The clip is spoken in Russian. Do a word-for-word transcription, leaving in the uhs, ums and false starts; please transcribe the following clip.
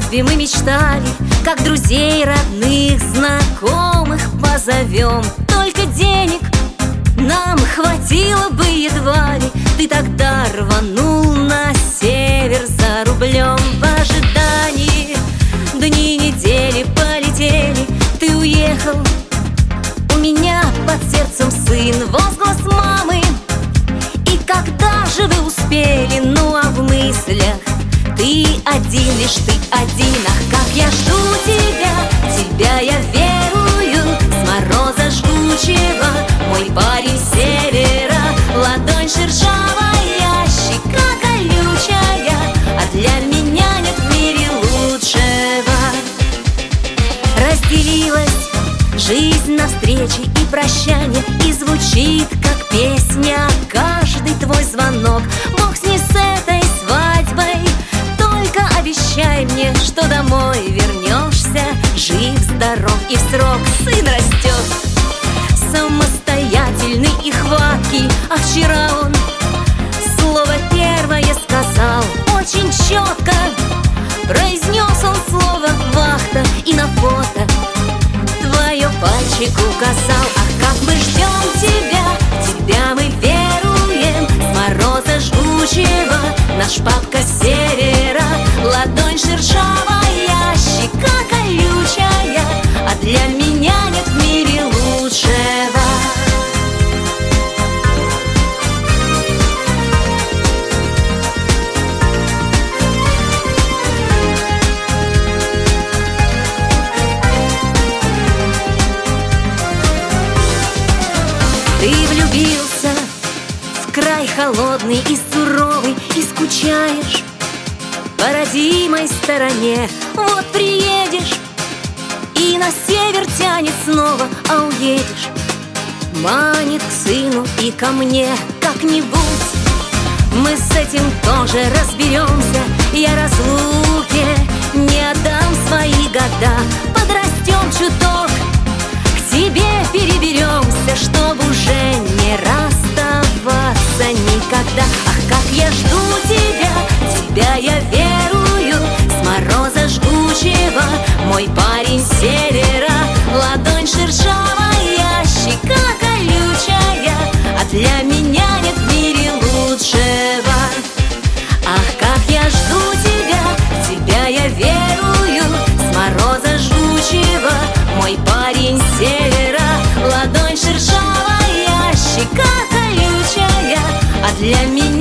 свадьбе мы мечтали, как друзей, родных, знакомых позовем. Только денег нам хватило бы едва ли. Ты тогда рванул на север за рублем. В ожидании дни, недели полетели. Ты уехал, у меня под сердцем сын, возглас мамы. И когда же вы успели, ну а в мыслях ты один, лишь ты один. Ах, как я жду тебя, тебя я верую. С мороза жгучего, мой парень с севера. Ладонь шершавая, щека колючая, а для меня нет в мире лучшего. Разделилась жизнь на встречи и прощания, и звучит, как песня, каждый твой звонок. Бог с ней, с этой свадьбой, только обещай мне, что домой вернешься жив, здоров и в срок. Сын растет самостоятельный и хваткий, а вчера он слово первое сказал очень четко. Произнес он слово «вахта», и на фото твое пальчик указал. Ах, как мы ждем тебя, в тебя мы веруем. С мороза жгучего, наш папка с севера. Ладонь шершавая, щека колючая, а для меня нет в мире лучшего. Ты влюбился в край холодный и суровый, и скучаешь по родимой стороне. Вот приедешь, и на север тянет снова, а уедешь манит к сыну и ко мне. Как-нибудь мы с этим тоже разберемся. Я разлуке не отдам свои года. Подрастем чуток, к тебе переберемся, чтобы уже не расставаться никогда. Ах, как я жду тебя, тебя я верую. С мороза жгучего, мой парень с севера. Ладонь шершавая, щека колючая, а для меня нет в мире лучшего. Ах, как я жду тебя, в тебя я верую. С мороза жгучего, мой парень с севера. Ладонь шершавая, щека колючая, а для меня